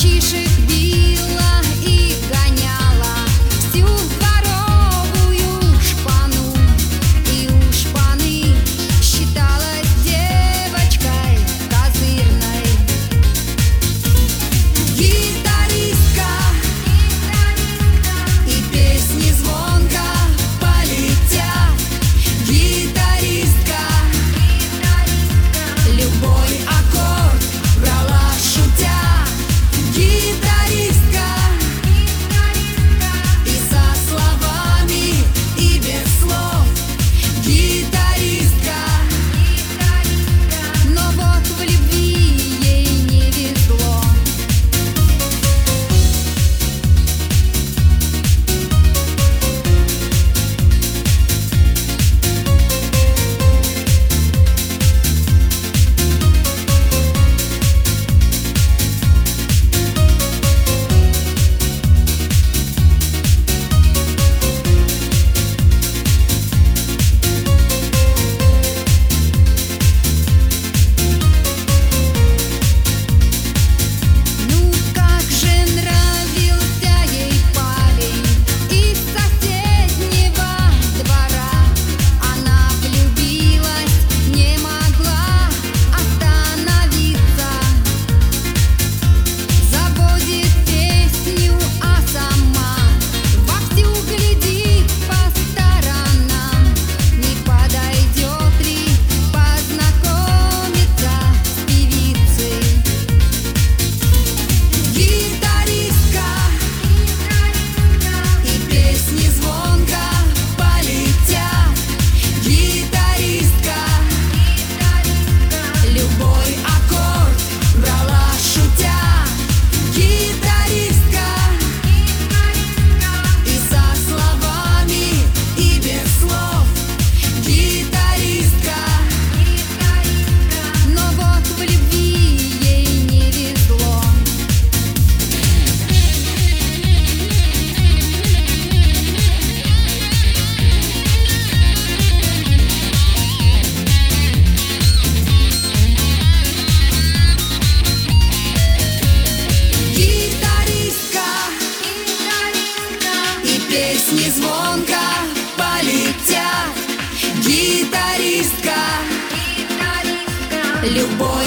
мальчишек била и гоняла всю дворовую шпану. И у шпаны считалась девочкой козырной. Гитаристка, и песни звонко полетят. Гитаристка, любой аккорд брала шутя. Гитаристка, и со словами, и без слов. Гитаристка, но вот в любви ей не везло. Ну как же нравился ей парень из соседнего двора. Она влюбилась, не могла остановиться. Заводит песню, а сама вовсю глядит по сторонам. Не подойдет ли познакомиться с певицей? Гитаристка, и песни звонко полетят. Гитаристка, любой аккорд брала шутя. Гитаристка, и со словами, и без слов. Гитаристка, но вот в любви ей не везло. Гитаристка, и песни звонко полетят. Гитаристка, любой